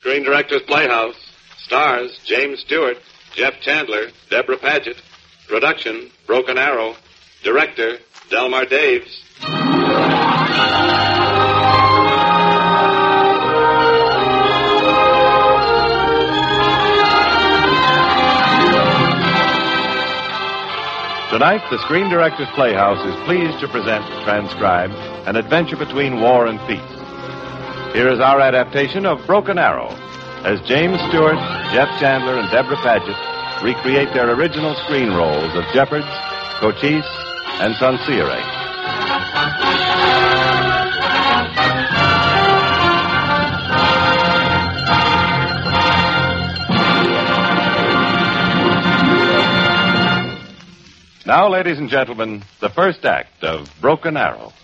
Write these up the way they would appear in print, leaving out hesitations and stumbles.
Screen Directors Playhouse. Stars James Stewart, Jeff Chandler, Deborah Paget. Production, Broken Arrow. Director, Delmar Daves. Tonight, the Screen Directors Playhouse is pleased to present, transcribed, An Adventure Between War and Peace. Here is our adaptation of Broken Arrow, as James Stewart, Jeff Chandler, and Deborah Paget recreate their original screen roles of Jeffords, Cochise, and Sansire. Now, ladies and gentlemen, the first act of Broken Arrow.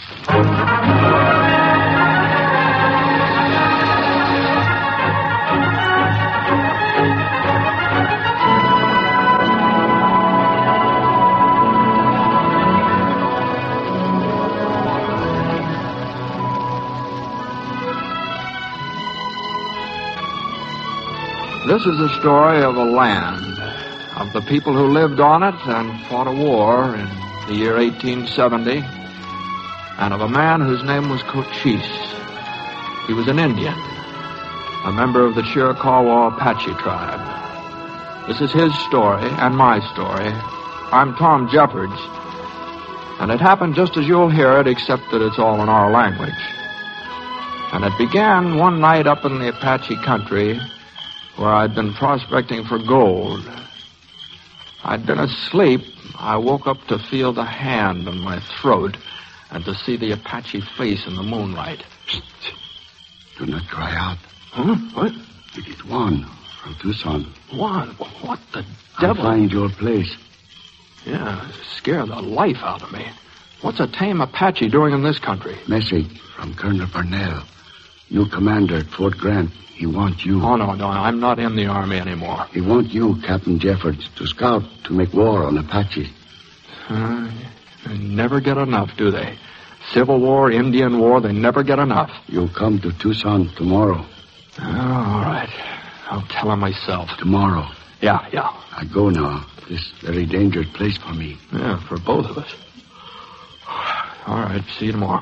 This is a story of a land, of the people who lived on it and fought a war in the year 1870, and of a man whose name was Cochise. He was an Indian, a member of the Chiricahua Apache tribe. This is his story and my story. I'm Tom Jeffords, and it happened just as you'll hear it, except that it's all in our language. And it began one night up in the Apache country where I'd been prospecting for gold. I'd been asleep. I woke up to feel the hand on my throat and to see the Apache face in the moonlight. Psst. Do not cry out. Huh? What? It is Juan from Tucson. Juan? What the devil? I'll find your place. Yeah, scare the life out of me. What's a tame Apache doing in this country? Message from Colonel Parnell. New commander at Fort Grant. He wants you. Oh, no. I'm not in the Army anymore. He wants you, Captain Jeffords, to scout to make war on Apaches. They never get enough, do they? Civil War, Indian War, they never get enough. You'll come to Tucson tomorrow. Oh, all right. I'll tell him myself. Tomorrow. Yeah. I go now. This very dangerous place for me. Yeah, for both of us. All right, see you tomorrow.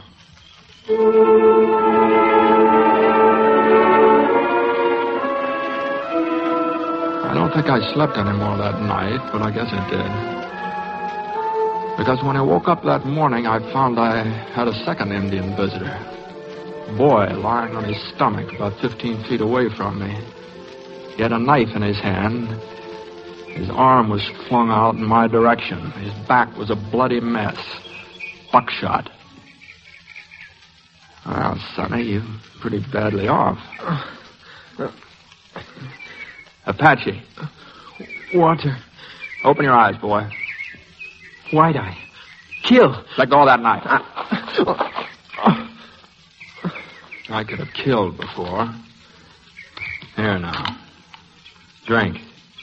I don't think I slept any more that night, but I guess I did. Because when I woke up that morning, I found I had a second Indian visitor. A boy lying on his stomach about 15 feet away from me. He had a knife in his hand. His arm was flung out in my direction. His back was a bloody mess. Buckshot. Well, Sonny, you're pretty badly off. Apache. Water. Open your eyes, boy. White Eye. Kill. Let go of that knife. I could have killed before. Here now. Drink.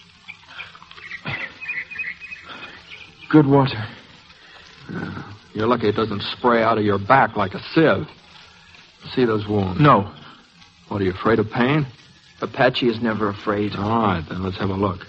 Good water. You're lucky it doesn't spray out of your back like a sieve. See those wounds? No. What, are you afraid of pain? Apache is never afraid. All right, then let's have a look.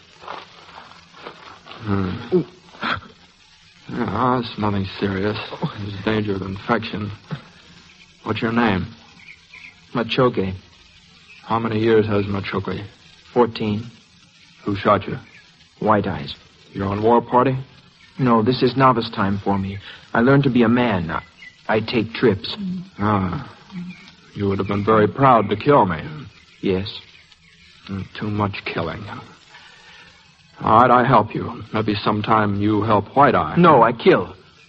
No, it's nothing serious. There's danger of infection. What's your name? Machoke. How many years has Machoke? 14. Who shot you? White Eyes. You're on war party? No, this is novice time for me. I learned to be a man. I take trips. You would have been very proud to kill me. Yes. Too much killing. All right, I help you. Maybe sometime you help White Eye. No, I kill.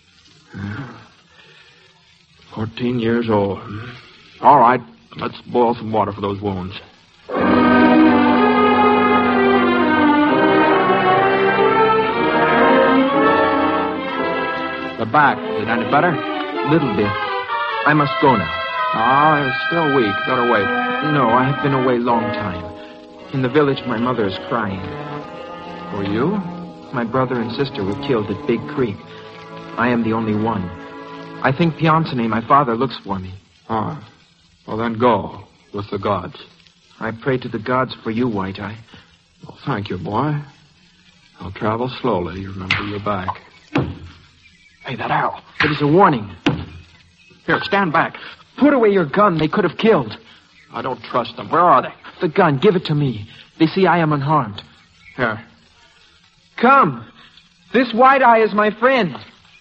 14 years old. All right, let's boil some water for those wounds. The back, is it any better? Little bit. I must go now. It's still weak. Better wait. No, I have been away long time. In the village, my mother is crying. Were you? My brother and sister were killed at Big Creek. I am the only one. I think Piancene, my father, looks for me. Well then go with the gods. I pray to the gods for you, White Eye. Well, thank you, boy. I'll travel slowly. Remember your back. Hey, that arrow. It is a warning. Here, stand back. Put away your gun. They could have killed. I don't trust them. Where are they? The gun. Give it to me. They see I am unharmed. Here. Come. This White Eye is my friend.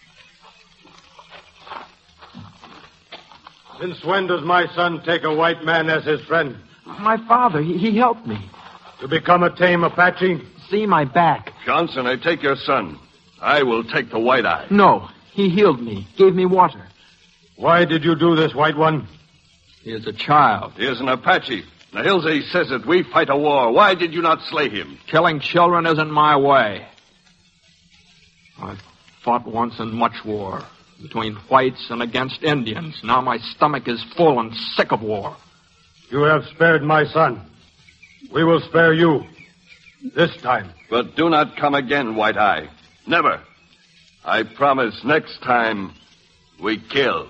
Since when does my son take a white man as his friend? My father, he helped me. To become a tame Apache? See my back. Johnson, I take your son. I will take the White Eye. No, he healed me, gave me water. Why did you do this, White One? He is a child. He is an Apache. Nahilze says that we fight a war. Why did you not slay him? Killing children isn't my way. I've fought once in much war. Between whites and against Indians. Now my stomach is full and sick of war. You have spared my son. We will spare you. This time. But do not come again, White Eye. Never. I promise next time we kill.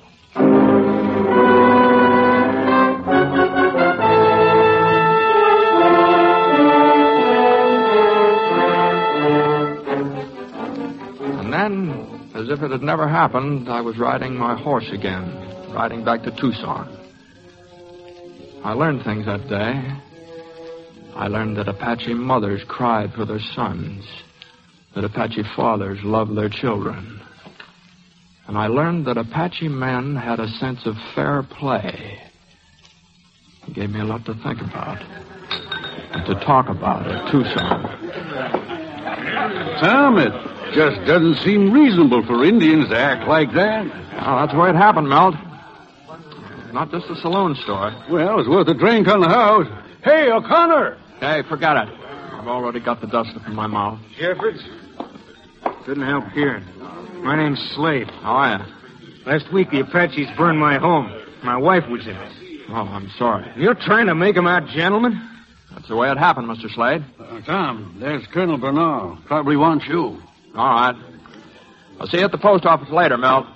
And then, as if it had never happened, I was riding my horse again, riding back to Tucson. I learned things that day. I learned that Apache mothers cried for their sons, that Apache fathers loved their children. And I learned that Apache men had a sense of fair play. It gave me a lot to think about and to talk about at Tucson. Tom, it just doesn't seem reasonable for Indians to act like that. Well, that's the way it happened, Milt. Not just a saloon story. Well, it's worth a drink on the house. Hey, O'Connor! Hey, forget it. I've already got the dust up in my mouth. Jeffords? Couldn't help hearing. My name's Slade. How are you? Last week the Apaches burned my home. My wife was in it. Oh, I'm sorry. You're trying to make them out gentlemen? That's the way it happened, Mr. Slade. Tom, there's Colonel Bernal. Probably wants you. All right. I'll see you at the post office later, Milt.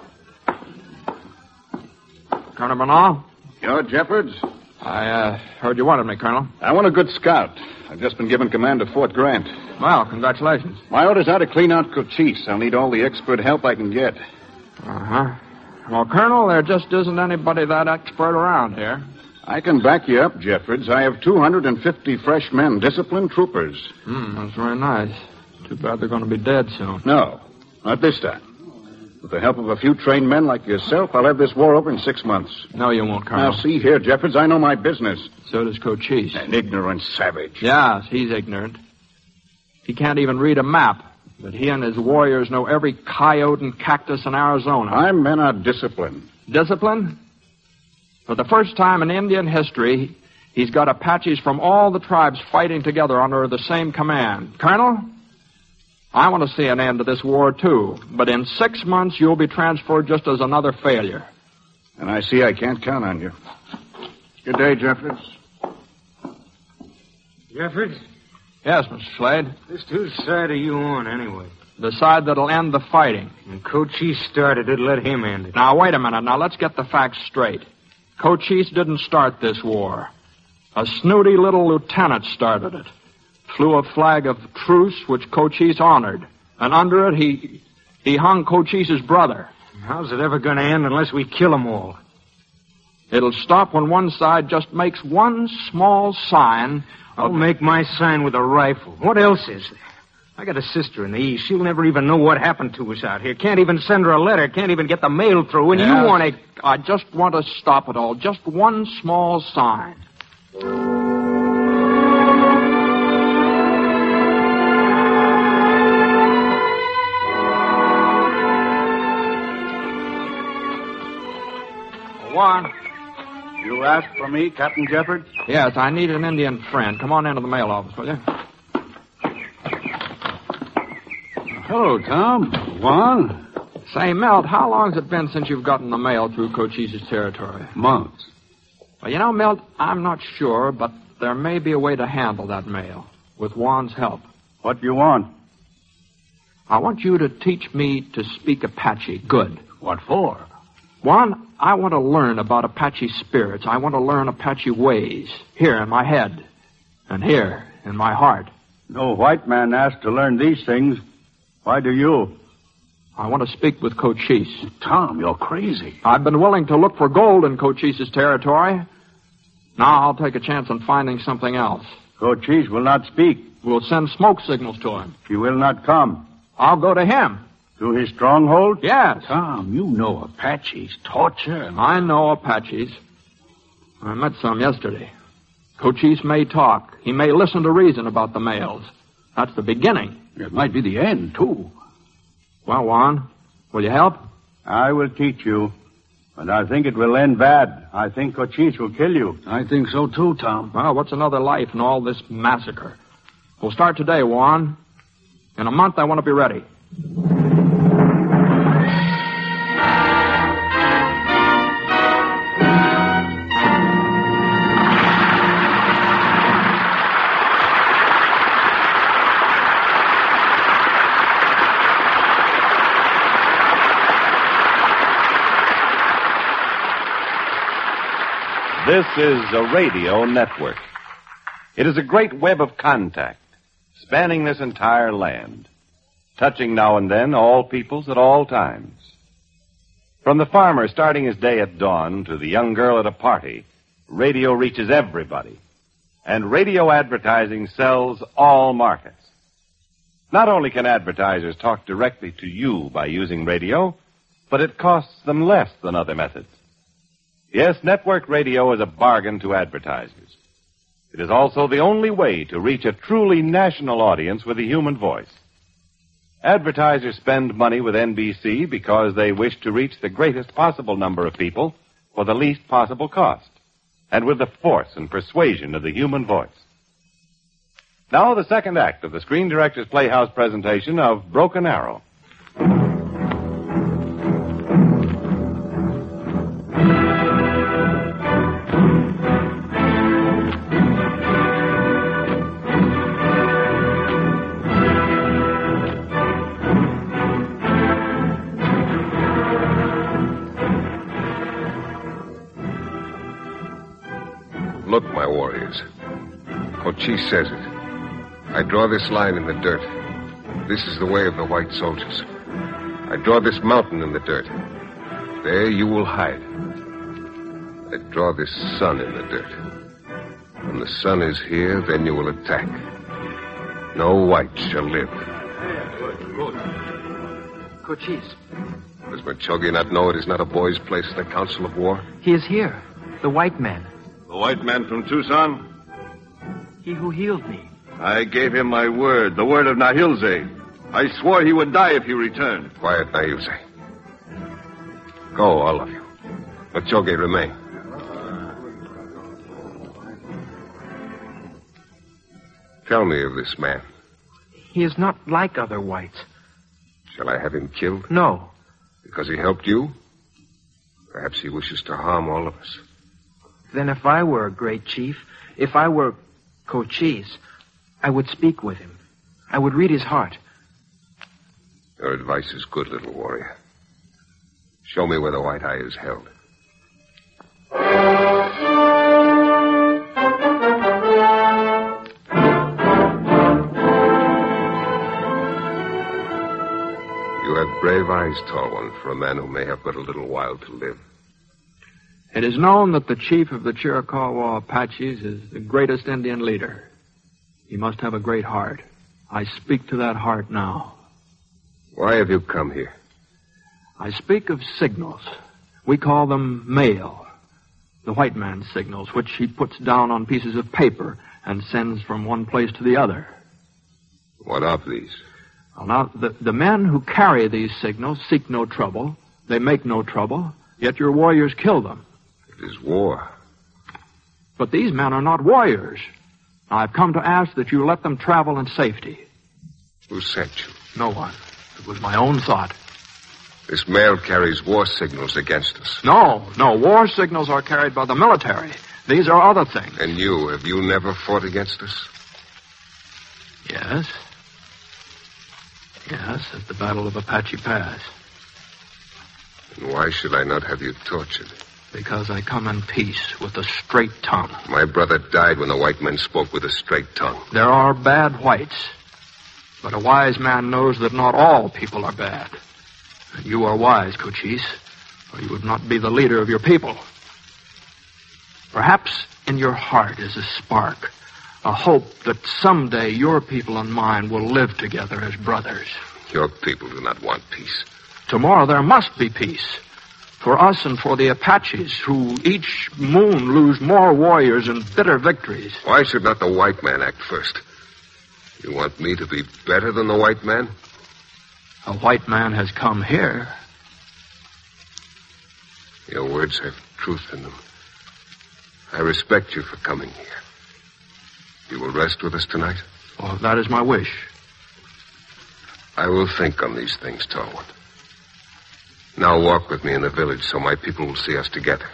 Colonel Bernal? You're Jeffords? I heard you wanted me, Colonel. I want a good scout. I've just been given command of Fort Grant. Well, congratulations. My orders are to clean out Cochise. I'll need all the expert help I can get. Uh-huh. Well, Colonel, there just isn't anybody that expert around here. I can back you up, Jeffords. I have 250 fresh men, disciplined troopers. That's very nice. Too bad they're going to be dead soon. No, not this time. With the help of a few trained men like yourself, I'll have this war over in 6 months. No, you won't, Colonel. Now, see here, Jeffords, I know my business. So does Cochise. An ignorant savage. Yes, he's ignorant. He can't even read a map. But he and his warriors know every coyote and cactus in Arizona. My men are disciplined. Discipline? For the first time in Indian history, he's got Apaches from all the tribes fighting together under the same command. Colonel, I want to see an end to this war, too. But in 6 months, you'll be transferred just as another failure. And I see I can't count on you. Good day, Jeffords. Jeffords? Yes, Mr. Slade. Just whose side are you on, anyway? The side that'll end the fighting. When Cochise started it, let him end it. Now, wait a minute. Now, let's get the facts straight. Cochise didn't start this war. A snooty little lieutenant started it. Flew a flag of truce, which Cochise honored. And under it, he hung Cochise's brother. How's it ever going to end unless we kill them all? It'll stop when one side just makes one small sign. I'll make my sign with a rifle. What else is there? I got a sister in the East. She'll never even know what happened to us out here. Can't even send her a letter. Can't even get the mail through. And yes, you want to... I just want to stop it all. Just one small sign. One. You asked for me, Captain Jeffords? Yes, I need an Indian friend. Come on into the mail office, will you? Hello, Tom. Juan? Say, Milt, how long's it been since you've gotten the mail through Cochise's territory? Months. Well, you know, Milt, I'm not sure, but there may be a way to handle that mail with Juan's help. What do you want? I want you to teach me to speak Apache good. What for? Juan, I want to learn about Apache spirits. I want to learn Apache ways. Here in my head. And here in my heart. No white man asked to learn these things. Why do you? I want to speak with Cochise. Tom, you're crazy. I've been willing to look for gold in Cochise's territory. Now I'll take a chance on finding something else. Cochise will not speak. We'll send smoke signals to him. He will not come. I'll go to him. To his stronghold? Yes. Tom, you know Apaches, torture. I know Apaches. I met some yesterday. Cochise may talk. He may listen to reason about the males. That's the beginning. It might be the end, too. Well, Juan, will you help? I will teach you. But I think it will end bad. I think Cochise will kill you. I think so, too, Tom. Well, what's another life in all this massacre? We'll start today, Juan. In a month, I want to be ready. This is a radio network. It is a great web of contact, spanning this entire land, touching now and then all peoples at all times. From the farmer starting his day at dawn to the young girl at a party, radio reaches everybody. And radio advertising sells all markets. Not only can advertisers talk directly to you by using radio, but it costs them less than other methods. Yes, network radio is a bargain to advertisers. It is also the only way to reach a truly national audience with a human voice. Advertisers spend money with NBC because they wish to reach the greatest possible number of people for the least possible cost, and with the force and persuasion of the human voice. Now, the second act of the Screen Directors Playhouse presentation of Broken Arrow. Look, my warriors. Cochise says it. I draw this line in the dirt. This is the way of the white soldiers. I draw this mountain in the dirt. There you will hide. I draw this sun in the dirt. When the sun is here, then you will attack. No white shall live. Cochise. Does Machogi not know it is not a boy's place in the council of war? He is here. The white man. The white man from Tucson? He who healed me. I gave him my word, the word of Nahilze. I swore he would die if he returned. Quiet, Nahilze. Go, all of you. Machogi, remain. Tell me of this man. He is not like other whites. Shall I have him killed? No. Because he helped you? Perhaps he wishes to harm all of us. Then if I were a great chief, if I were Cochise, I would speak with him. I would read his heart. Your advice is good, little warrior. Show me where the white eye is held. You have brave eyes, tall one, for a man who may have but a little while to live. It is known that the chief of the Chiricahua Apaches is the greatest Indian leader. He must have a great heart. I speak to that heart now. Why have you come here? I speak of signals. We call them mail. The white man's signals, which he puts down on pieces of paper and sends from one place to the other. What of these? Well, now, the men who carry these signals seek no trouble. They make no trouble, yet your warriors kill them. It is war. But these men are not warriors. I've come to ask that you let them travel in safety. Who sent you? No one. It was my own thought. This mail carries war signals against us. No. War signals are carried by the military. These are other things. And you, have you never fought against us? Yes. Yes, at the Battle of Apache Pass. And why should I not have you tortured? Because I come in peace with a straight tongue. My brother died when the white men spoke with a straight tongue. There are bad whites, but a wise man knows that not all people are bad. And you are wise, Cochise, or you would not be the leader of your people. Perhaps in your heart is a spark, a hope that someday your people and mine will live together as brothers. Your people do not want peace. Tomorrow there must be peace. For us and for the Apaches, who each moon lose more warriors in bitter victories. Why should not the white man act first? You want me to be better than the white man? A white man has come here. Your words have truth in them. I respect you for coming here. You will rest with us tonight? Oh, that is my wish. I will think on these things, tall one. Now walk with me in the village so my people will see us together.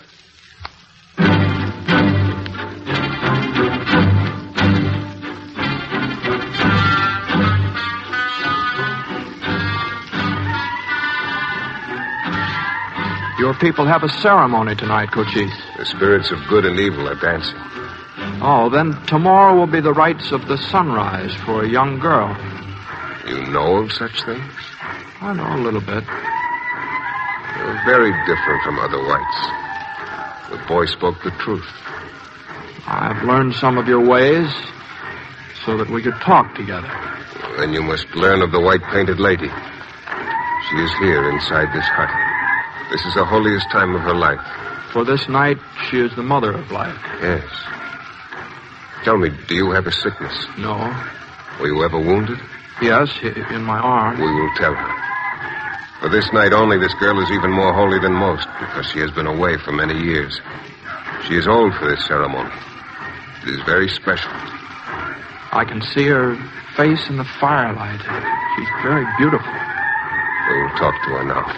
Your people have a ceremony tonight, Cochise. The spirits of good and evil are dancing. Oh, then tomorrow will be the rites of the sunrise for a young girl. You know of such things? I know a little bit. You're very different from other whites. The boy spoke the truth. I've learned some of your ways so that we could talk together. Then you must learn of the white-painted lady. She is here inside this hut. This is the holiest time of her life. For this night, she is the mother of life. Yes. Tell me, do you have a sickness? No. Were you ever wounded? Yes, in my arm. We will tell her. For this night only, this girl is even more holy than most because she has been away for many years. She is old for this ceremony. It is very special. I can see her face in the firelight. She's very beautiful. We will talk to her now.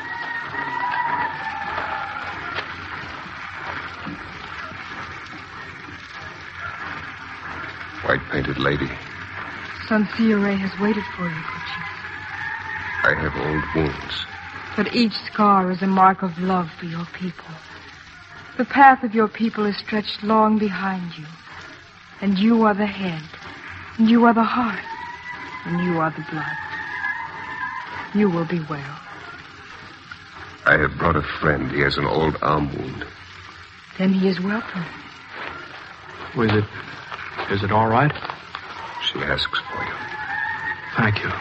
White-painted lady. Sansire has waited for you, Cochise. I have old wounds. But each scar is a mark of love for your people. The path of your people is stretched long behind you. And you are the head. And you are the heart. And you are the blood. You will be well. I have brought a friend. He has an old arm wound. Then he is welcome. Is it all right? She asks for you. Thank you.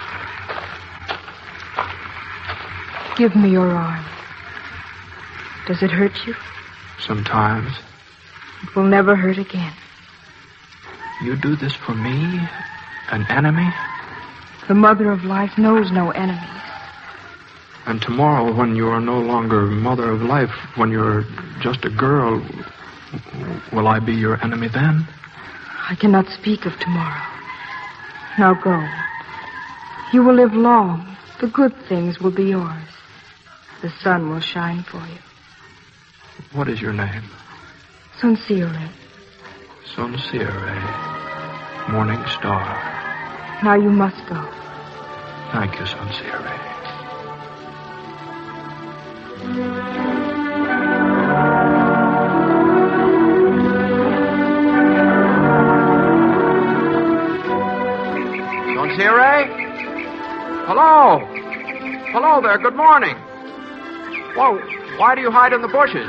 Give me your arm. Does it hurt you? Sometimes. It will never hurt again. You do this for me? An enemy? The mother of life knows no enemies. And tomorrow, when you are no longer mother of life, when you're just a girl, will I be your enemy then? I cannot speak of tomorrow. Now go. You will live long. The good things will be yours. The sun will shine for you. What is your name? Sansire. Sansire. Morning star. Now you must go. Thank you, Sansire. Sansire? Hello? Hello there, good morning. Whoa, why do you hide in the bushes?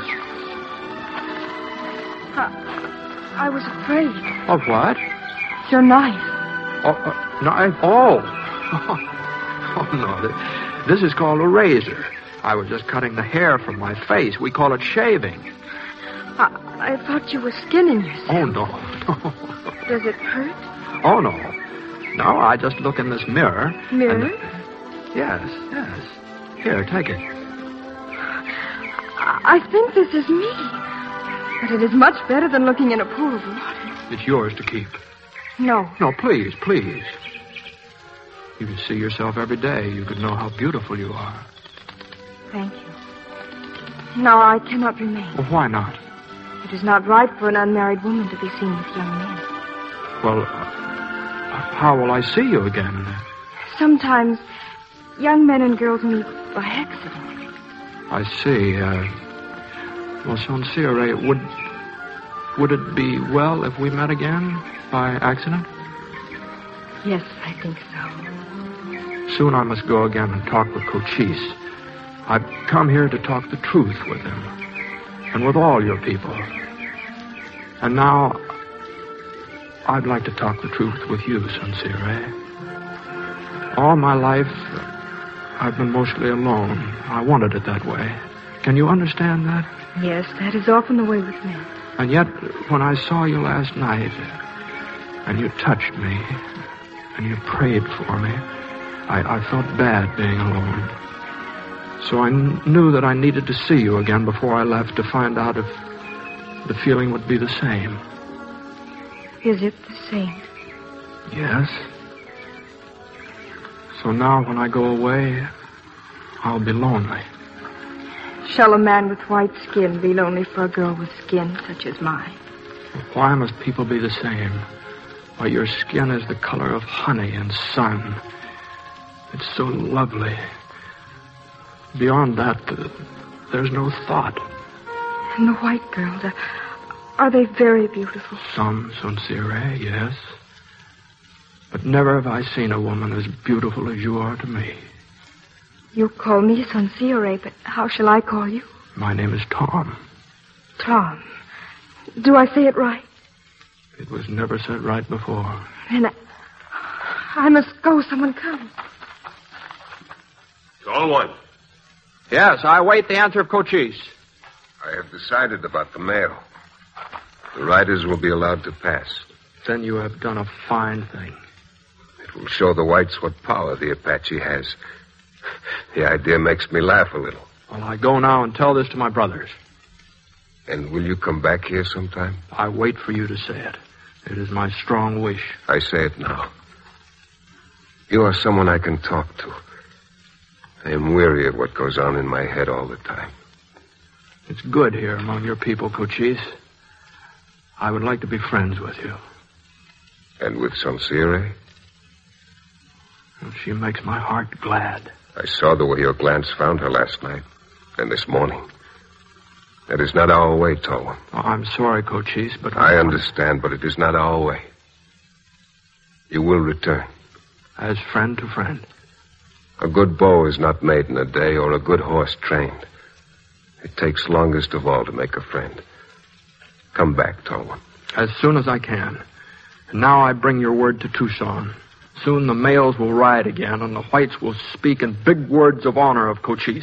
I was afraid. Of what? Your knife. Knife? Oh. Oh, no. This is called a razor. I was just cutting the hair from my face. We call it shaving. I thought you were skinning yourself. Oh, no. Does it hurt? Oh, no. No, I just look in this mirror. Mirror? Yes. Here, take it. I think this is me. But it is much better than looking in a pool of water. It's yours to keep. No. No, please. You can see yourself every day. You could know how beautiful you are. Thank you. No, I cannot remain. Well, why not? It is not right for an unmarried woman to be seen with young men. Well, how will I see you again? Sometimes young men and girls meet by accident. I see. Well, Sincere, would it be well if we met again by accident? Yes, I think so. Soon I must go again and talk with Cochise. I've come here to talk the truth with him, and with all your people. And now, I'd like to talk the truth with you, Sincere. All my life, I've been mostly alone. I wanted it that way. Can you understand that? Yes, that is often the way with me. And yet, when I saw you last night, and you touched me, and you prayed for me, I felt bad being alone. So I knew that I needed to see you again before I left to find out if the feeling would be the same. Is it the same? Yes. So now when I go away, I'll be lonely. Shall a man with white skin be lonely for a girl with skin such as mine? Why must people be the same? Why, your skin is the color of honey and sun. It's so lovely. Beyond that, there's no thought. And the white girls, are they very beautiful? Some, Sincere, yes. But never have I seen a woman as beautiful as you are to me. You call me Sincere, but how shall I call you? My name is Tom. Tom. Do I say it right? It was never said right before. Then I must go. Someone come. All one. Yes, I wait the answer of Cochise. I have decided about the mail. The riders will be allowed to pass. Then you have done a fine thing. It will show the whites what power the Apache has. The idea makes me laugh a little. Well, I go now and tell this to my brothers. And will you come back here sometime? I wait for you to say it. It is my strong wish. I say it now. You are someone I can talk to. I am weary of what goes on in my head all the time. It's good here among your people, Cochise. I would like to be friends with you. And with Sincere? She makes my heart glad. I saw the way your glance found her last night and this morning. That is not our way, Tolwyn. Oh, I'm sorry, Cochise, but... I understand, but it is not our way. You will return. As friend to friend. A good bow is not made in a day or a good horse trained. It takes longest of all to make a friend. Come back, Tolwyn. As soon as I can. And now I bring your word to Tucson. Soon the males will ride again, and the whites will speak in big words of honor of Cochise.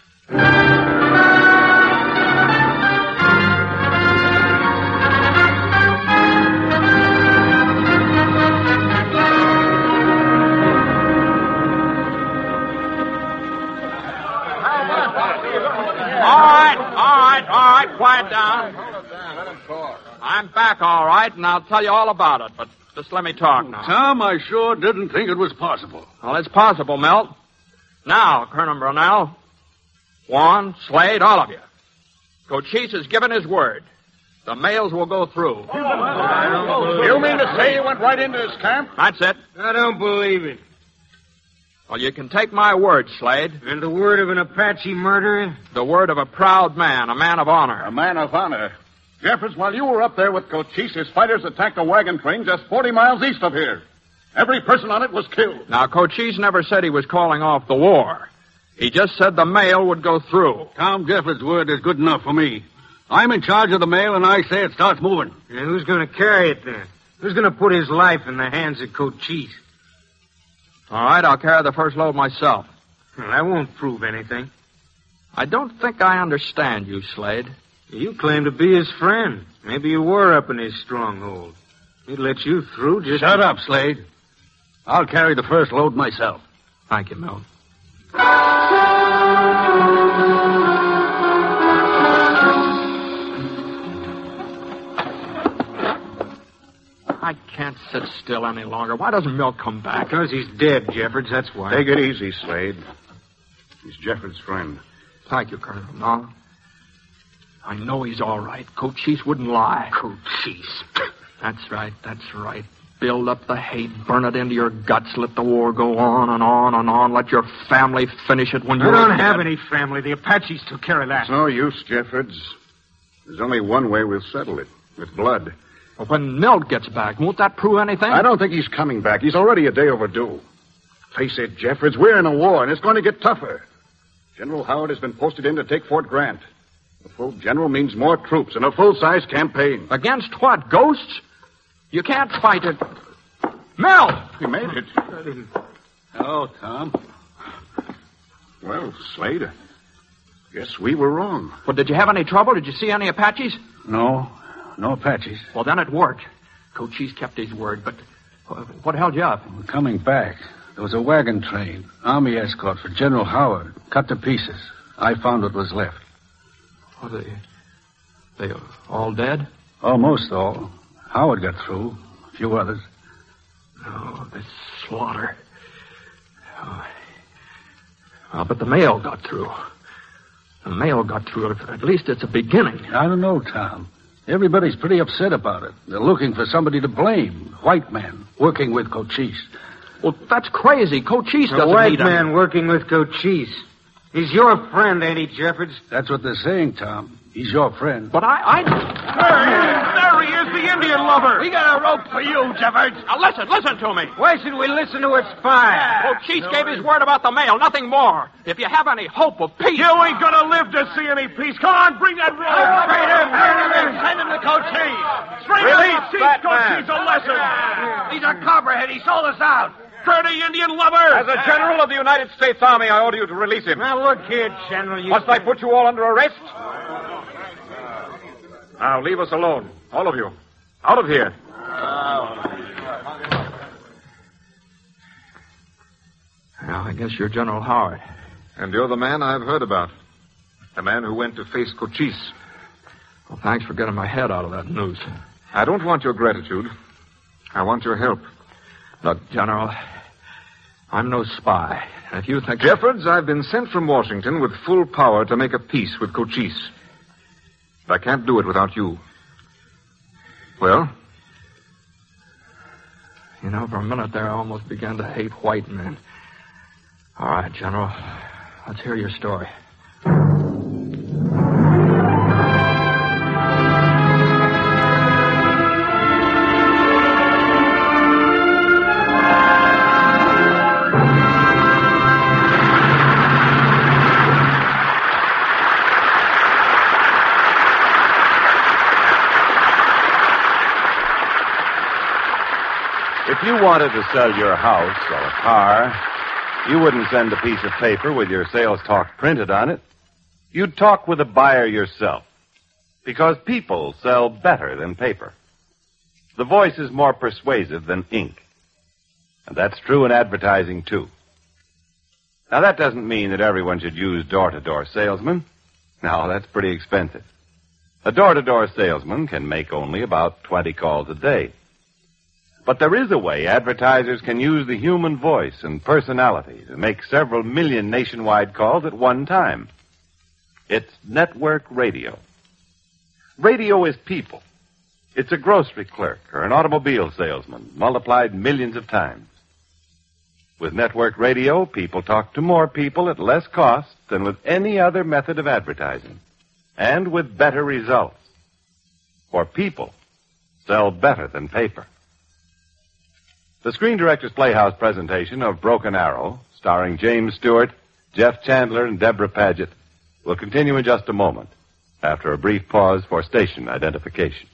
All right, quiet down. I'm back, all right, and I'll tell you all about it, but just let me talk now. Tom, I sure didn't think it was possible. Well, it's possible, Milt. Now, Colonel Brunel, Juan, Slade, all of you. Cochise has given his word. The mails will go through. You mean to say you went right into his camp? That's it. I don't believe it. Well, you can take my word, Slade. And the word of an Apache murderer? The word of a proud man, a man of honor. A man of honor. Jeffords, while you were up there with Cochise, his fighters attacked a wagon train just 40 miles east of here. Every person on it was killed. Now, Cochise never said he was calling off the war. He just said the mail would go through. Tom Jeffords' word is good enough for me. I'm in charge of the mail, and I say it starts moving. And who's going to carry it then? Who's going to put his life in the hands of Cochise? All right, I'll carry the first load myself. Well, that won't prove anything. I don't think I understand you, Slade. You claim to be his friend. Maybe you were up in his stronghold. He'd let you through just... Shut up, Slade. I'll carry the first load myself. Thank you, Milt. I can't sit still any longer. Why doesn't Milt come back? Because he's dead, Jeffords, that's why. Take it easy, Slade. He's Jeffords' friend. Thank you, Colonel. No. I know he's all right. Cochise wouldn't lie. Cochise. That's right. Build up the hate, burn it into your guts, let the war go on and on and on. Let your family finish it when I you're... don't have any family. The Apaches took care of that. It's no use, Jeffords. There's only one way we'll settle it, with blood. Well, when Milt gets back, won't that prove anything? I don't think he's coming back. He's already a day overdue. Face it, Jeffords, we're in a war, and it's going to get tougher. General Howard has been posted in to take Fort Grant. A full general means more troops and a full-size campaign. Against what, ghosts? You can't fight it. Milt! We made it. Hello, Tom. Well, Slade, guess we were wrong. Well, did you have any trouble? Did you see any Apaches? No Apaches. Well, then it worked. Cochise kept his word, but what held you up? We're coming back. There was a wagon train, army escort for General Howard, cut to pieces. I found what was left. Well, they all dead? Almost all. Howard got through. A few others. Oh, this slaughter. Oh. Well, but the mail got through. The mail got through. At least it's a beginning. I don't know, Tom. Everybody's pretty upset about it. They're looking for somebody to blame. White man working with Cochise. Well, that's crazy. Cochise doesn't The white need man working with Cochise. He's your friend, ain't he, Jeffords? That's what they're saying, Tom. He's your friend. But I... There he is, the Indian lover. We got a rope for you, Jeffords. Now, listen to me. Why should we listen to a spy? Cochise gave his word about the mail, nothing more. If you have any hope of peace... You ain't gonna live to see any peace. Come on, bring that rope. Send him to Cochise. Release that Cochise a lesson. He's a copperhead. He sold us out. Dirty Indian lover. As a general of the United States Army, I order you to release him. Now, look here, General. Must I put you all under arrest? Now, leave us alone. All of you. Out of here. Well, I guess you're General Howard. And you're the man I've heard about. The man who went to face Cochise. Well, thanks for getting my head out of that noose. I don't want your gratitude. I want your help. Look, General, I'm no spy. If you think... Jeffords, I've been sent from Washington with full power to make a peace with Cochise. But I can't do it without you. Well? You know, for a minute there, I almost began to hate white men. All right, General, let's hear your story. If you wanted to sell your house or a car, you wouldn't send a piece of paper with your sales talk printed on it. You'd talk with a buyer yourself. Because people sell better than paper. The voice is more persuasive than ink. And that's true in advertising, too. Now, that doesn't mean that everyone should use door-to-door salesmen. No, that's pretty expensive. A door-to-door salesman can make only about 20 calls a day. But there is a way advertisers can use the human voice and personality to make several million nationwide calls at one time. It's network radio. Radio is people. It's a grocery clerk or an automobile salesman multiplied millions of times. With network radio, people talk to more people at less cost than with any other method of advertising, and with better results. For people sell better than paper. The Screen Directors Playhouse presentation of Broken Arrow, starring James Stewart, Jeff Chandler, and Deborah Paget, will continue in just a moment, after a brief pause for station identification.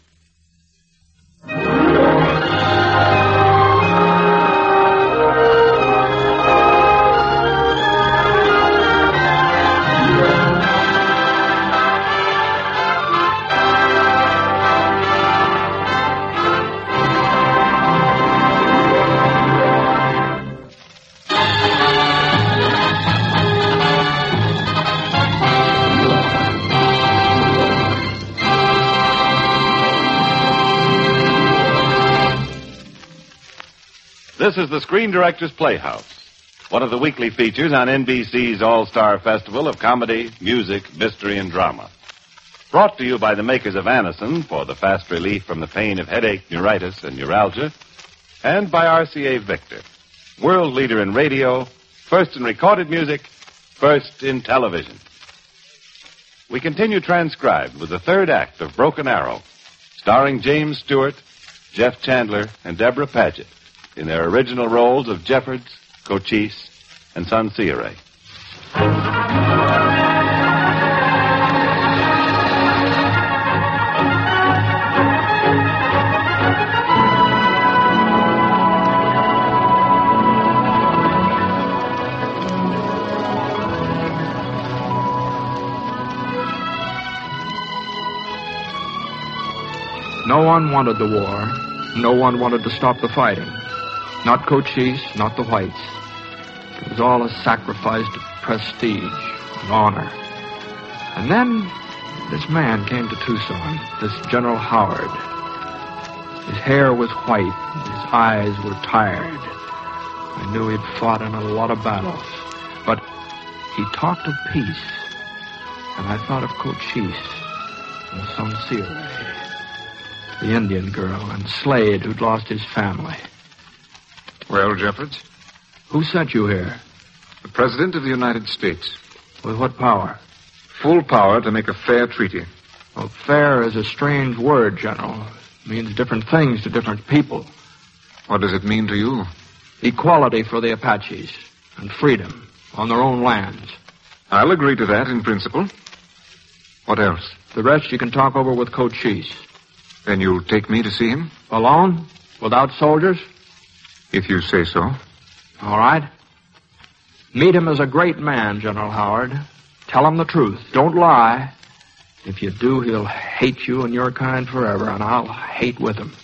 This is the Screen Directors Playhouse, one of the weekly features on NBC's All-Star Festival of comedy, music, mystery, and drama. Brought to you by the makers of Anacin for the fast relief from the pain of headache, neuritis, and neuralgia, and by RCA Victor, world leader in radio, first in recorded music, first in television. We continue transcribed with the third act of Broken Arrow, starring James Stewart, Jeff Chandler, and Deborah Paget in their original roles of Jeffords, Cochise, and Sansire. No one wanted the war. No one wanted to stop the fighting. Not Cochise, not the whites. It was all a sacrifice to prestige and honor. And then this man came to Tucson, this General Howard. His hair was white, his eyes were tired. I knew he'd fought in a lot of battles. But he talked of peace, and I thought of Cochise and Sansire, the Indian girl, and Slade, who'd lost his family. Well, Jeffords? Who sent you here? The President of the United States. With what power? Full power to make a fair treaty. Well, fair is a strange word, General. It means different things to different people. What does it mean to you? Equality for the Apaches and freedom on their own lands. I'll agree to that in principle. What else? The rest you can talk over with Cochise. Then you'll take me to see him? Alone? Without soldiers? If you say so. All right. Meet him as a great man, General Howard. Tell him the truth. Don't lie. If you do, he'll hate you and your kind forever, and I'll hate with him.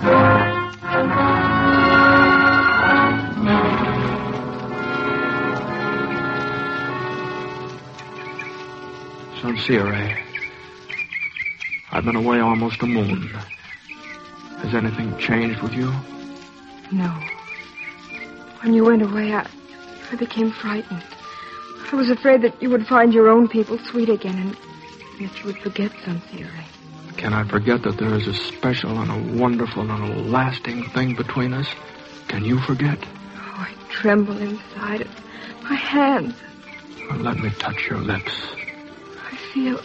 Sansire, I've been away almost a moon. Has anything changed with you? No. When you went away, I became frightened. I was afraid that you would find your own people sweet again and that you would forget Sansire. Can I forget that there is a special and a wonderful and a lasting thing between us? Can you forget? Oh, I tremble inside it. My hands. Well, let me touch your lips. I feel...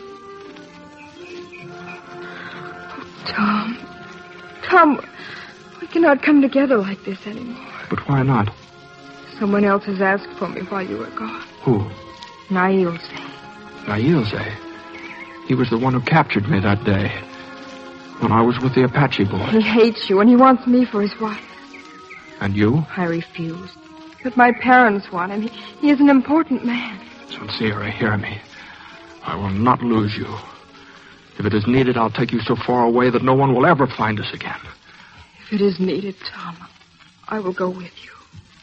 Oh, Tom, we cannot come together like this anymore. But why not? Someone else has asked for me while you were gone. Who? Nailze. Nailze? He was the one who captured me that day when I was with the Apache boy. He hates you and he wants me for his wife. And you? I refused. But my parents want him. He is an important man. Sansire, hear me. I will not lose you. If it is needed, I'll take you so far away that no one will ever find us again. If it is needed, Tom, I will go with you.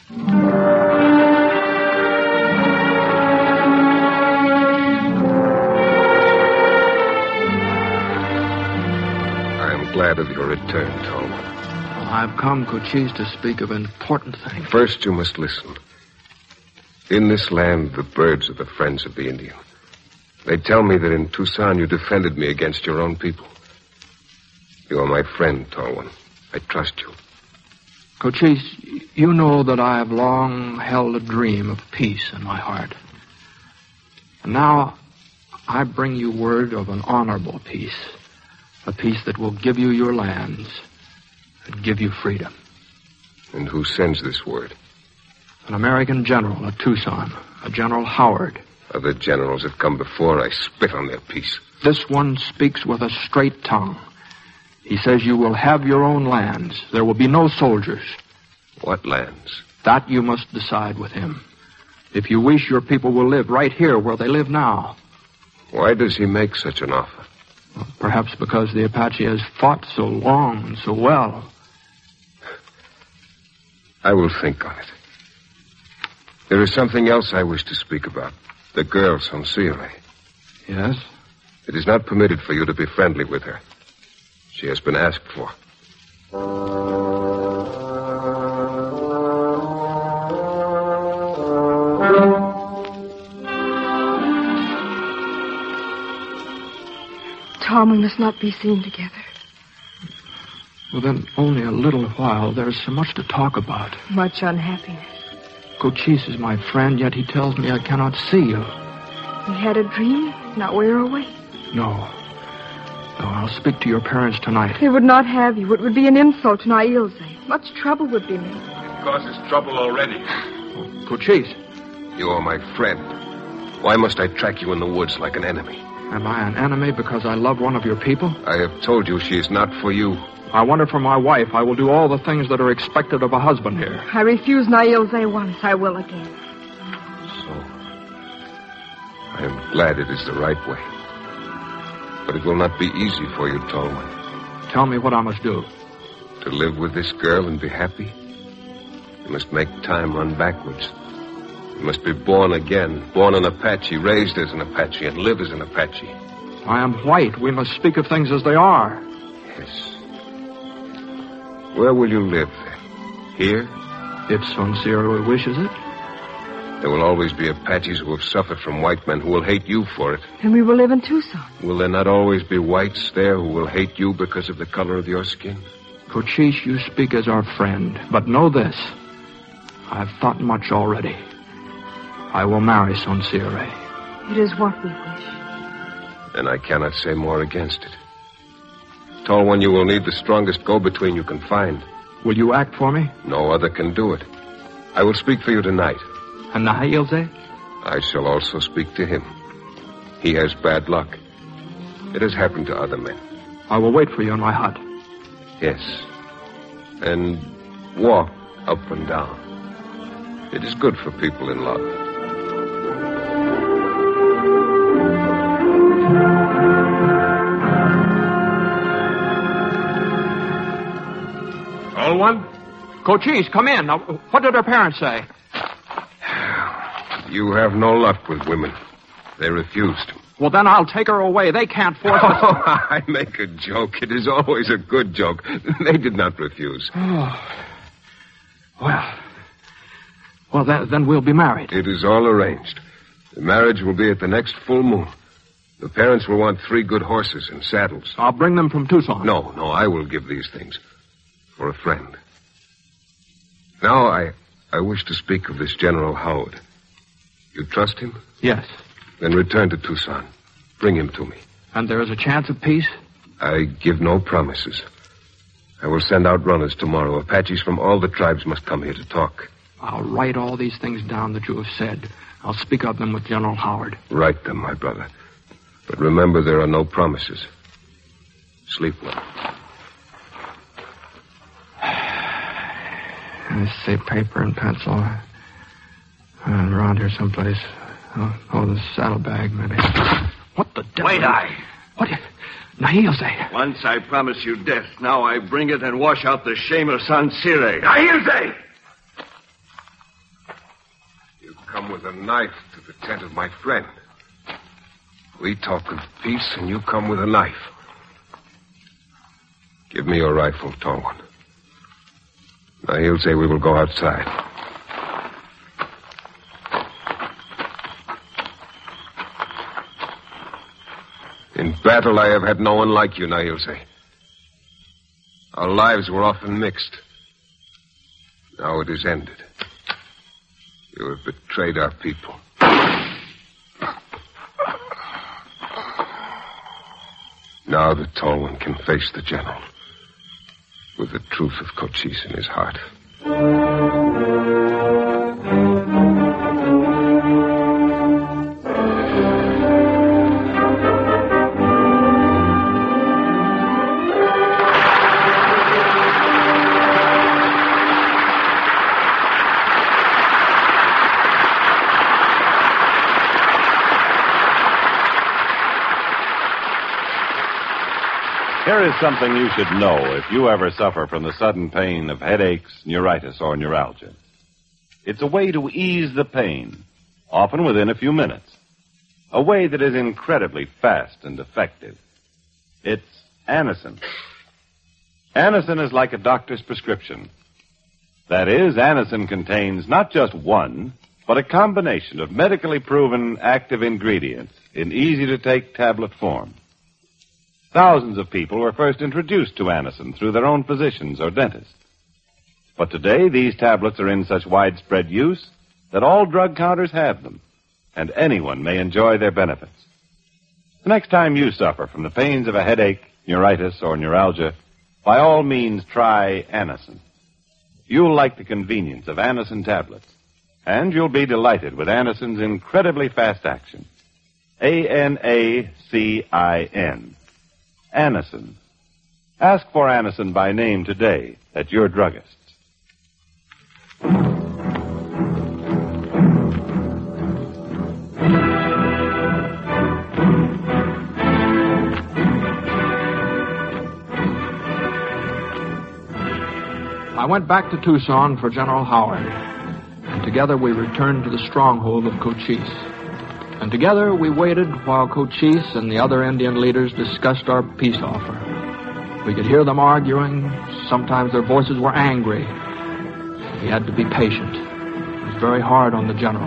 I am glad of your return, Tom. I've come, Cochise, to speak of important things. First, you must listen. In this land, the birds are the friends of the Indian. They tell me that in Tucson you defended me against your own people. You are my friend, tall one. I trust you. Cochise, you know that I have long held a dream of peace in my heart. And now I bring you word of an honorable peace. A peace that will give you your lands and give you freedom. And who sends this word? An American general at Tucson, a General Howard. Other generals have come before. I spit on their peace. This one speaks with a straight tongue. He says you will have your own lands. There will be no soldiers. What lands? That you must decide with him. If you wish, your people will live right here where they live now. Why does he make such an offer? Well, perhaps because the Apache has fought so long and so well. I will think on it. There is something else I wish to speak about. The girl, Sansire. Yes? It is not permitted for you to be friendly with her. She has been asked for. Tom, we must not be seen together. Within only a little while, there's so much to talk about. Much unhappiness. Cochise is my friend, yet he tells me I cannot see you. We had a dream, now we're away. No. No, I'll speak to your parents tonight. They would not have you. It would be an insult to Nailze. Much trouble would be made. It causes trouble already. Cochise. You are my friend. Why must I track you in the woods like an enemy? Am I an enemy because I love one of your people? I have told you she is not for you. I want her for my wife. I will do all the things that are expected of a husband here. I refused Nailze once. I will again. So, I am glad it is the right way. But it will not be easy for you, tall one. Tell me what I must do. To live with this girl and be happy, you must make time run backwards. You must be born again, born an Apache, raised as an Apache, and live as an Apache. I am white. We must speak of things as they are. Yes. Where will you live, then? Here? If Sonsiro wishes it. There will always be Apaches who have suffered from white men who will hate you for it. And we will live in Tucson. Will there not always be whites there who will hate you because of the color of your skin? Cochise, you speak as our friend. But know this. I've thought much already. I will marry Sonsire. It is what we wish. And I cannot say more against it. Tall one, you will need the strongest go-between you can find. Will you act for me? No other can do it. I will speak for you tonight. And Nailze? I shall also speak to him. He has bad luck. It has happened to other men. I will wait for you in my hut. Yes. And walk up and down. It is good for people in love. All one? Cochise, come in. Now, what did her parents say? You have no luck with women. They refused. Well, then I'll take her away. They can't force us. Oh, I make a joke. It is always a good joke. They did not refuse. Oh. Well, then we'll be married. It is all arranged. The marriage will be at the next full moon. The parents will want 3 good horses and saddles. I'll bring them from Tucson. No, I will give these things. For a friend. Now, I wish to speak of this General Howard. You trust him? Yes. Then return to Tucson. Bring him to me. And there is a chance of peace? I give no promises. I will send out runners tomorrow. Apaches from all the tribes must come here to talk. I'll write all these things down that you have said. I'll speak of them with General Howard. Write them, my brother. But remember, there are no promises. Sleep well. Let's see, paper and pencil. Around here someplace. Oh, the saddlebag, maybe. What the devil? White-Eye. What? Nailze. Once I promised you death. Now I bring it and wash out the shame of Sonsire. Nailze! You come with a knife to the tent of my friend. We talk of peace, and you come with a knife. Give me your rifle, tall one. Now, he'll say we will go outside. In battle, I have had no one like you, Nailze. Our lives were often mixed. Now it is ended. You have betrayed our people. Now the tall one can face the general with the truth of Cochise in his heart. Here is something you should know if you ever suffer from the sudden pain of headaches, neuritis, or neuralgia. It's a way to ease the pain, often within a few minutes. A way that is incredibly fast and effective. It's Anacin. Anacin is like a doctor's prescription. That is, Anacin contains not just one, but a combination of medically proven active ingredients in easy-to-take tablet form. Thousands of people were first introduced to Anacin through their own physicians or dentists. But today, these tablets are in such widespread use that all drug counters have them, and anyone may enjoy their benefits. The next time you suffer from the pains of a headache, neuritis, or neuralgia, by all means try Anacin. You'll like the convenience of Anacin tablets, and you'll be delighted with Anacin's incredibly fast action. Anacin. Anacin. Ask for Anacin by name today at your druggist. I went back to Tucson for General Howard, and together we returned to the stronghold of Cochise. And together we waited while Cochise and the other Indian leaders discussed our peace offer. We could hear them arguing. Sometimes their voices were angry. We had to be patient. It was very hard on the general.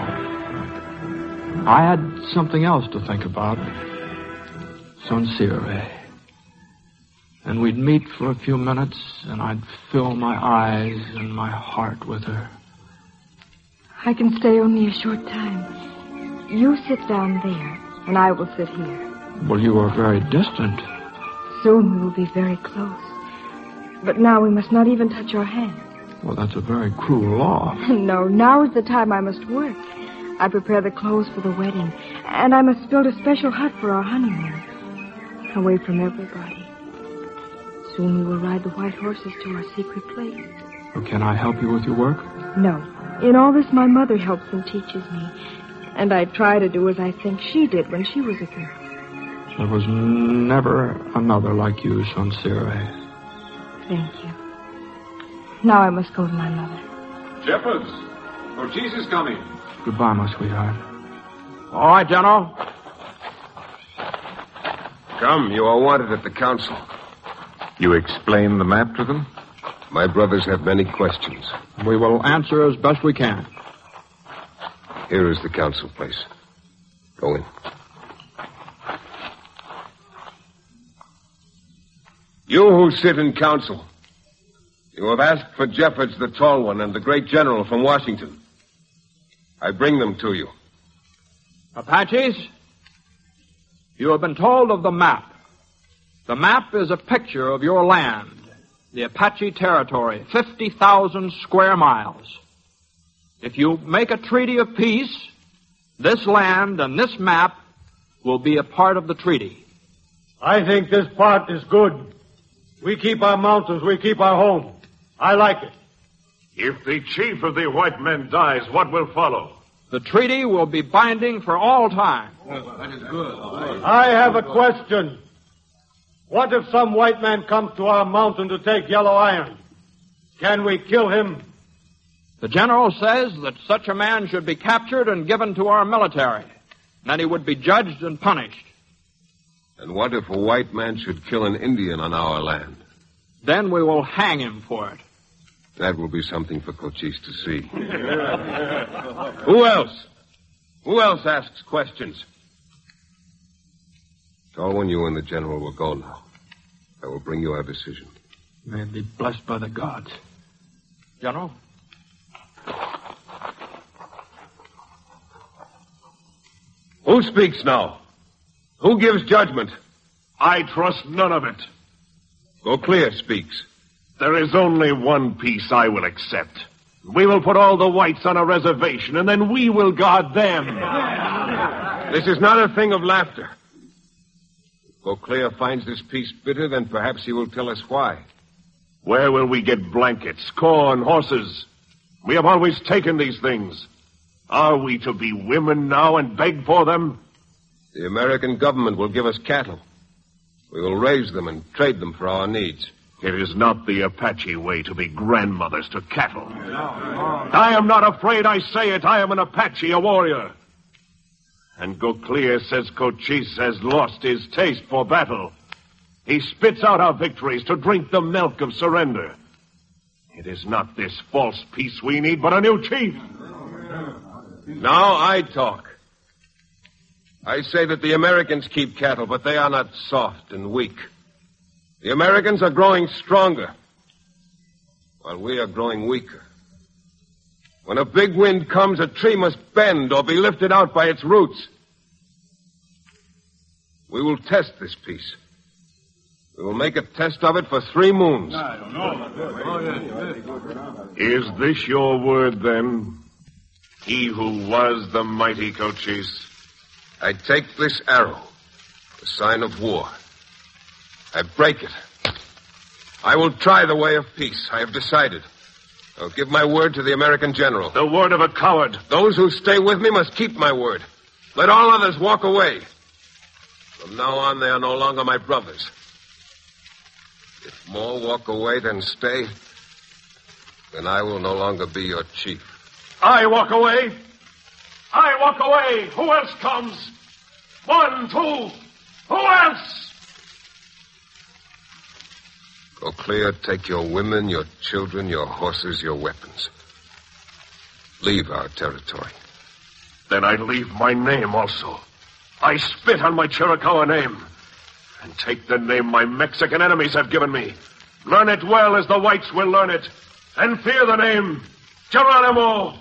I had something else to think about. Sonsiere. And we'd meet for a few minutes, and I'd fill my eyes and my heart with her. I can stay only a short time. You sit down there, and I will sit here. Well, you are very distant. Soon we will be very close. But now we must not even touch our hands. Well, that's a very cruel law. No, now is the time I must work. I prepare the clothes for the wedding, and I must build a special hut for our honeymoon, away from everybody. Soon we will ride the white horses to our secret place. Well, can I help you with your work? No. In all this, my mother helps and teaches me. And I try to do as I think she did when she was a girl. There was never another like you, Sonsiere. Thank you. Now I must go to my mother. Jeffords, Cochise is coming. Goodbye, my sweetheart. All right, General. Come, you are wanted at the council. You explain the map to them? My brothers have many questions. We will answer as best we can. Here is the council place. Go in. You who sit in council, you have asked for Jeffords the Tall One and the great general from Washington. I bring them to you. Apaches, you have been told of the map. The map is a picture of your land, the Apache territory, 50,000 square miles. If you make a treaty of peace, this land and this map will be a part of the treaty. I think this part is good. We keep our mountains, we keep our home. I like it. If the chief of the white men dies, what will follow? The treaty will be binding for all time. That is good. I have a question. What if some white man comes to our mountain to take yellow iron? Can we kill him? The general says that such a man should be captured and given to our military. Then he would be judged and punished. And what if a white man should kill an Indian on our land? Then we will hang him for it. That will be something for Cochise to see. Who else? Who else asks questions? Tall One, you and the general will go now. I will bring you our decision. May it be blessed by the gods. General? Who speaks now? Who gives judgment? I trust none of it. Gauclair speaks. There is only one peace I will accept. We will put all the whites on a reservation, and then we will guard them. This is not a thing of laughter. If Gauclair finds this peace bitter, then perhaps he will tell us why. Where will we get blankets, corn, horses? We have always taken these things. Are we to be women now and beg for them? The American government will give us cattle. We will raise them and trade them for our needs. It is not the Apache way to be grandmothers to cattle. I am not afraid I say it. I am an Apache, a warrior. And Gauclair says Cochise has lost his taste for battle. He spits out our victories to drink the milk of surrender. It is not this false peace we need, but a new chief. Now I talk. I say that the Americans keep cattle, but they are not soft and weak. The Americans are growing stronger, while we are growing weaker. When a big wind comes, a tree must bend or be lifted out by its roots. We will test this peace. We will make a test of it for 3 moons. Is this your word, then? He who was the mighty Cochise? I take this arrow, the sign of war. I break it. I will try the way of peace. I have decided. I'll give my word to the American general. The word of a coward. Those who stay with me must keep my word. Let all others walk away. From now on, they are no longer my brothers. If more walk away than stay, then I will no longer be your chief. I walk away. I walk away. Who else comes? 1, 2. Who else? Go clear, take your women, your children, your horses, your weapons. Leave our territory. Then I leave my name also. I spit on my Chiricahua name. And take the name my Mexican enemies have given me. Learn it well as the whites will learn it. And fear the name Geronimo.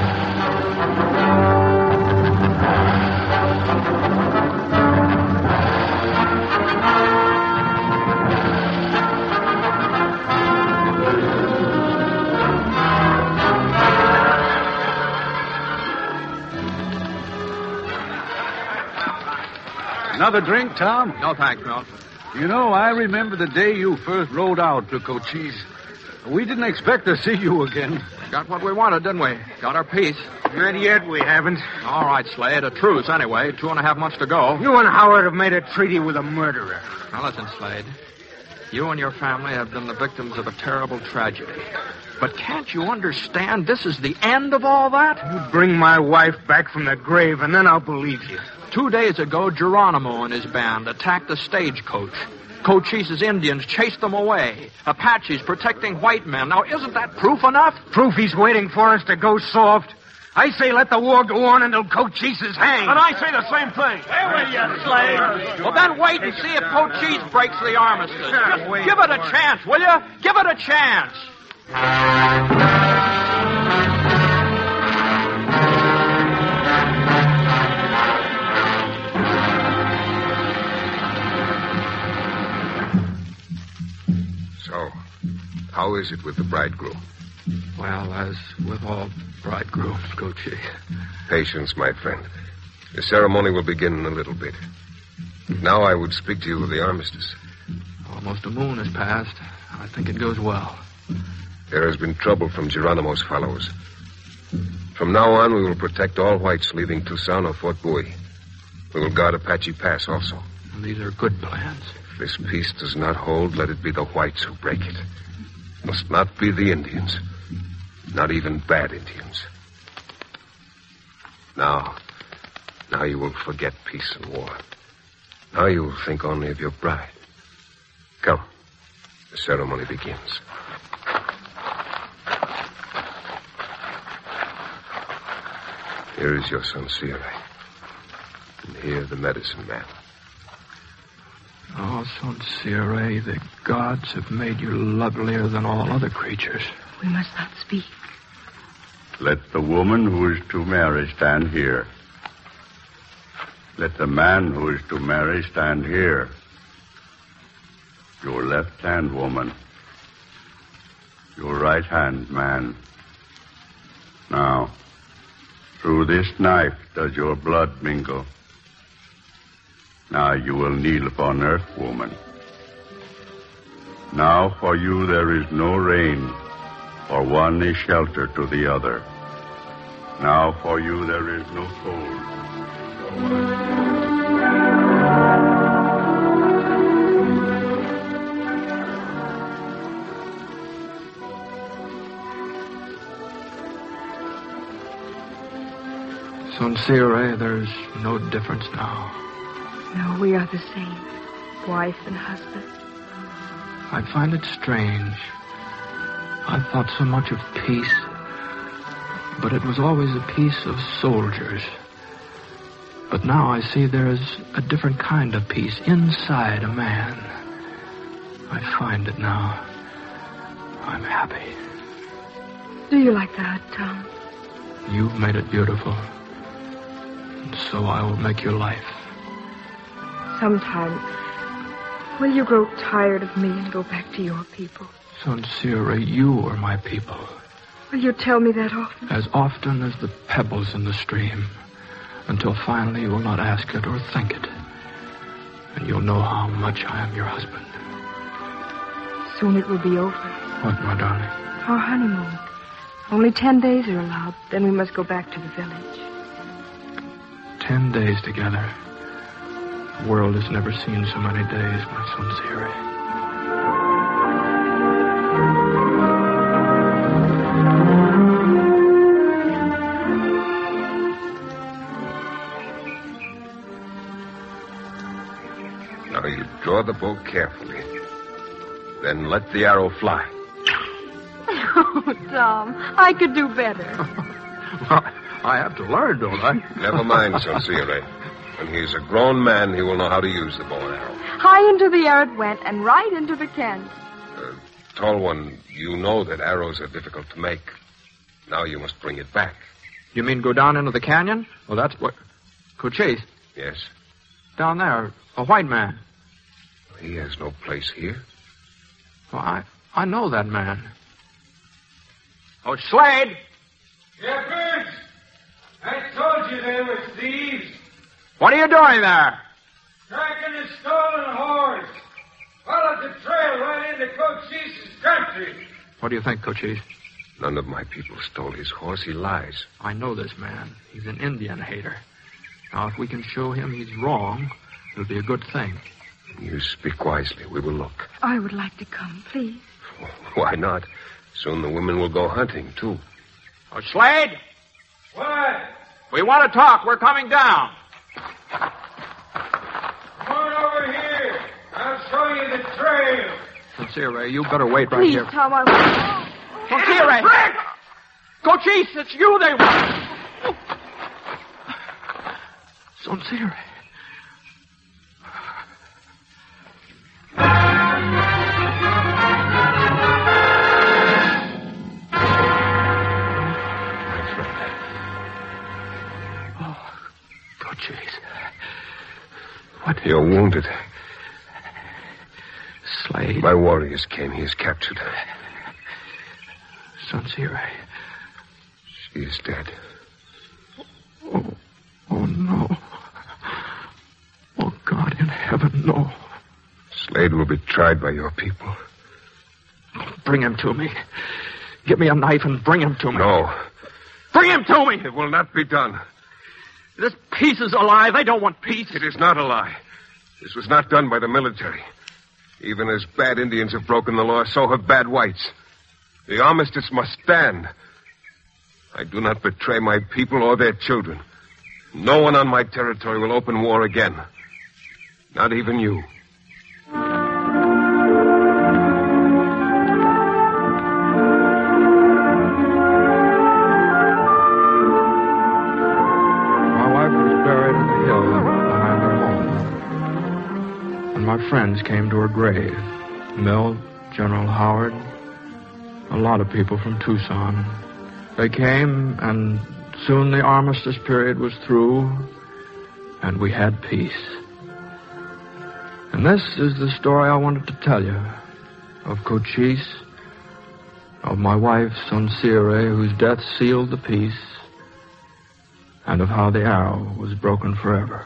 Another drink, Tom? No, thanks, Milt. You know, I remember the day you first rode out to Cochise. We didn't expect to see you again. Got what we wanted, didn't we? Got our peace. Not yet, we haven't. All right, Slade. A truce, anyway. 2.5 months to go. You and Howard have made a treaty with a murderer. Now, listen, Slade. You and your family have been the victims of a terrible tragedy. But can't you understand this is the end of all that? You bring my wife back from the grave, and then I'll believe you. 2 days ago, Geronimo and his band attacked the stagecoach. Cochise's Indians chased them away. Apaches protecting white men. Now, isn't that proof enough? Proof he's waiting for us to go soft. I say let the war go on until Cochise is hanged. And I say the same thing. Hey, will you, Slade? Well, then wait and see if Cochise breaks the armistice. Just give it a chance, will you? Give it a chance. So, how is it with the bridegroom? Well, as with all bridegrooms, Cochise. Patience, my friend. The ceremony will begin in a little bit. Now I would speak to you of the armistice. Almost a moon has passed. I think it goes well. There has been trouble from Geronimo's followers. From now on, we will protect all whites leaving Tucson or Fort Bowie. We will guard Apache Pass also. These are good plans. If this peace does not hold, let it be the whites who break it. It must not be the Indians. Not even bad Indians. Now you will forget peace and war. Now you will think only of your bride. Come. The ceremony begins. Here is your son, Sire. And here the medicine man. Oh, Son Sire, the gods have made you lovelier than all other creatures. We must not speak. Let the woman who is to marry stand here. Let the man who is to marry stand here. Your left hand, woman. Your right hand, man. Now, through this knife does your blood mingle. Now you will kneel upon earth, woman. Now for you there is no rain, for one is shelter to the other. Now for you there is no cold, for one... Son Sire, there's no difference now. No, we are the same, wife and husband. I find it strange. I thought so much of peace, but it was always a peace of soldiers. But now I see there is a different kind of peace inside a man. I find it now. I'm happy. Do you like that, Tom? You've made it beautiful. And so I will make your life. Sometime, will you grow tired of me and go back to your people? Sincere, you are my people. Will you tell me that often? As often as the pebbles in the stream. Until finally you will not ask it or think it. And you'll know how much I am your husband. Soon it will be over. What, my darling? Our honeymoon. Only 10 days are allowed. Then we must go back to the village. 10 days together. The world has never seen so many days, my Sincere. Now you draw the bow carefully. Then let the arrow fly. Oh, Tom, I could do better. Well, I have to learn, don't I? Never mind, Sincere. When he's a grown man, he will know how to use the bow and arrow. High into the air it went, and right into the canyon. Tall one, you know that arrows are difficult to make. Now you must bring it back. You mean go down into the canyon? Well, that's what... Cochise? Yes? Down there, a white man. He has no place here. Well, I know that man. Oh, Slade! Shepherds! I told you they were thieves. What are you doing there? Tracking a stolen horse. Followed the trail right into Cochise's country. What do you think, Cochise? None of my people stole his horse. He lies. I know this man. He's an Indian hater. Now, if we can show him he's wrong, it'll be a good thing. You speak wisely. We will look. I would like to come, please. Why not? Soon the women will go hunting, too. Oh, Slade! What? We want to talk. We're coming down. Come on over here. I'll show you the trail. Sincere, you better wait right Please, here. Tom, I will... Sincere! Rick! Cochise, it's you they want. Sincere. What? You're wounded. Slade. My warriors came. He is captured. Sincere. She is dead. Oh, no. Oh, God in heaven, no. Slade will be tried by your people. Bring him to me. Give me a knife and bring him to me. No. Bring him to me! It will not be done. This peace is a lie. They don't want peace. It is not a lie. This was not done by the military. Even as bad Indians have broken the law, so have bad whites. The armistice must stand. I do not betray my people or their children. No one on my territory will open war again. Not even you. My friends came to her grave. Mill, General Howard, a lot of people from Tucson. They came, and soon the armistice period was through, and we had peace. And this is the story I wanted to tell you of Cochise, of my wife, Sincere, whose death sealed the peace, and of how the arrow was broken forever.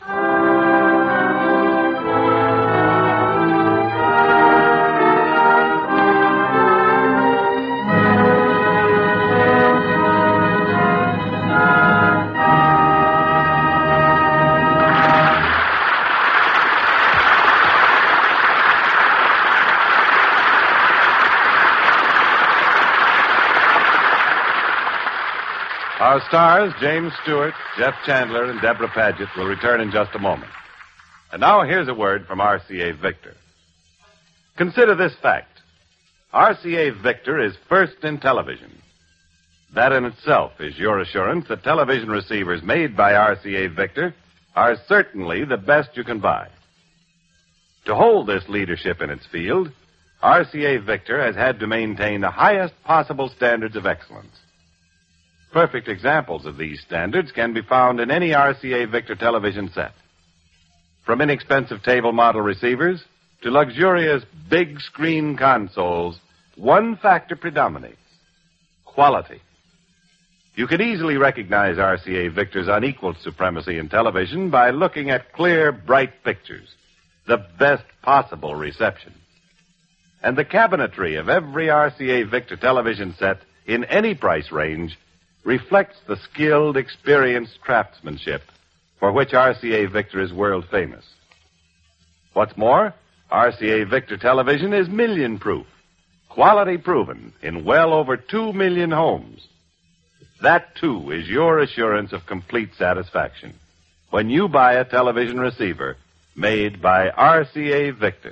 Our stars, James Stewart, Jeff Chandler, and Deborah Paget, will return in just a moment. And now here's a word from RCA Victor. Consider this fact. RCA Victor is first in television. That in itself is your assurance that television receivers made by RCA Victor are certainly the best you can buy. To hold this leadership in its field, RCA Victor has had to maintain the highest possible standards of excellence. Perfect examples of these standards can be found in any RCA Victor television set. From inexpensive table model receivers to luxurious big screen consoles, one factor predominates: quality. You can easily recognize RCA Victor's unequaled supremacy in television by looking at clear, bright pictures, the best possible reception. And the cabinetry of every RCA Victor television set in any price range reflects the skilled, experienced craftsmanship for which RCA Victor is world famous. What's more, RCA Victor television is million-proof, quality proven in well over 2 million homes. That, too, is your assurance of complete satisfaction when you buy a television receiver made by RCA Victor.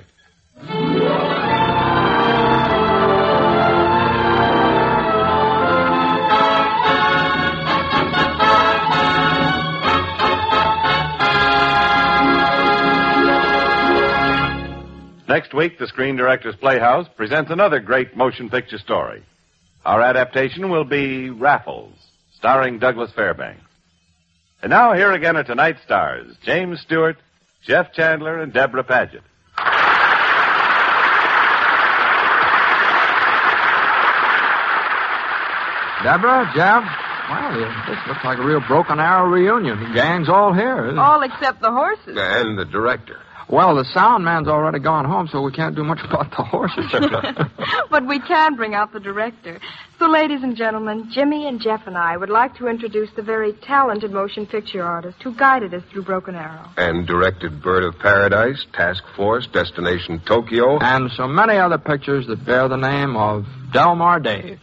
Next week, the Screen Directors Playhouse presents another great motion picture story. Our adaptation will be Raffles, starring Douglas Fairbanks. And now, here again are tonight's stars, James Stewart, Jeff Chandler, and Deborah Paget. Deborah, Jeff, well, this looks like a real Broken Arrow reunion. The gang's all here, isn't it? All except the horses. And the director. Well, the sound man's already gone home, so we can't do much about the horses. But we can bring out the director. So, ladies and gentlemen, Jimmy and Jeff and I would like to introduce the very talented motion picture artist who guided us through Broken Arrow. And directed Bird of Paradise, Task Force, Destination Tokyo. And so many other pictures that bear the name of Delmar Daves.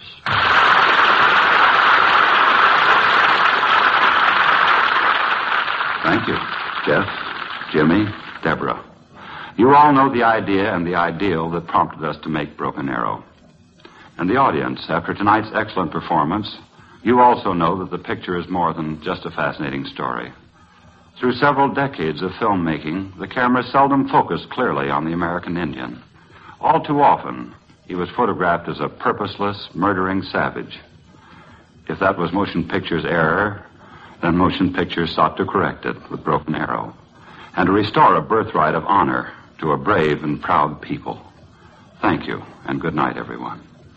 Thank you, Jeff, Jimmy, Deborah. You all know the idea and the ideal that prompted us to make Broken Arrow. And the audience, after tonight's excellent performance, you also know that the picture is more than just a fascinating story. Through several decades of filmmaking, the camera seldom focused clearly on the American Indian. All too often, he was photographed as a purposeless, murdering savage. If that was motion picture's error, then motion pictures sought to correct it with Broken Arrow, and to restore a birthright of honor to a brave and proud people. Thank you, and good night, everyone.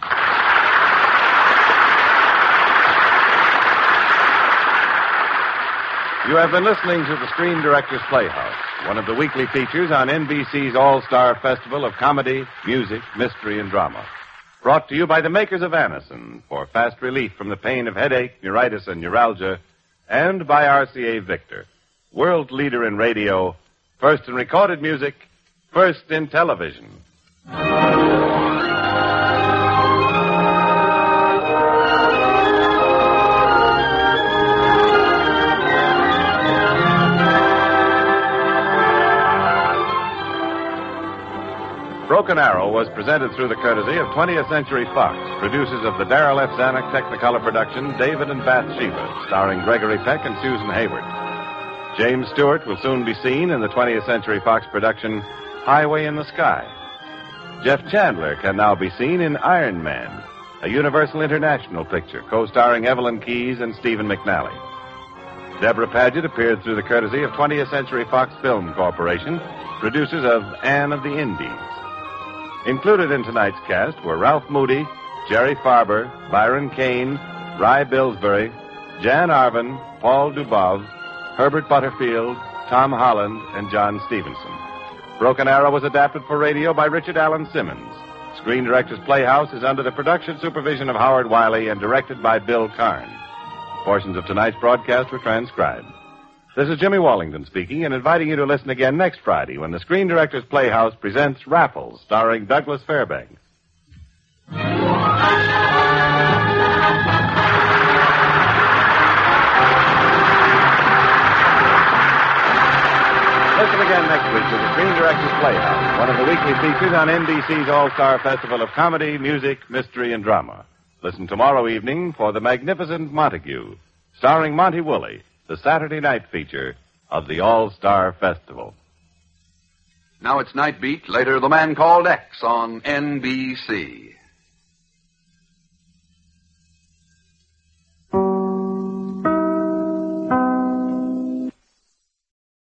You have been listening to the Screen Directors Playhouse, one of the weekly features on NBC's All-Star Festival of Comedy, Music, Mystery, and Drama. Brought to you by the makers of Anacin for fast relief from the pain of headache, neuritis, and neuralgia, and by RCA Victor, world leader in radio, first in recorded music, first in television. Broken Arrow was presented through the courtesy of 20th Century Fox, producers of the Darrell F. Zanuck Technicolor production, David and Bathsheba, starring Gregory Peck and Susan Hayward. James Stewart will soon be seen in the 20th Century Fox production, Highway in the Sky. Jeff Chandler can now be seen in Iron Man, a Universal International picture, co-starring Evelyn Keyes and Stephen McNally. Deborah Paget appeared through the courtesy of 20th Century Fox Film Corporation, producers of Anne of the Indies. Included in tonight's cast were Ralph Moody, Jerry Farber, Byron Kane, Ry Billsbury, Jan Arvin, Paul Dubov, Herbert Butterfield, Tom Holland, and John Stevenson. Broken Arrow was adapted for radio by Richard Allen Simmons. Screen Directors Playhouse is under the production supervision of Howard Wiley and directed by Bill Karn. Portions of tonight's broadcast were transcribed. This is Jimmy Wallington speaking and inviting you to listen again next Friday when the Screen Directors Playhouse presents Raffles, starring Douglas Fairbanks. Listen again next week to the Screen Directors Playhouse, one of the weekly features on NBC's All-Star Festival of Comedy, Music, Mystery, and Drama. Listen tomorrow evening for The Magnificent Montague, starring Monty Woolley, the Saturday night feature of the All-Star Festival. Now it's Night Beat, later The Man Called X on NBC.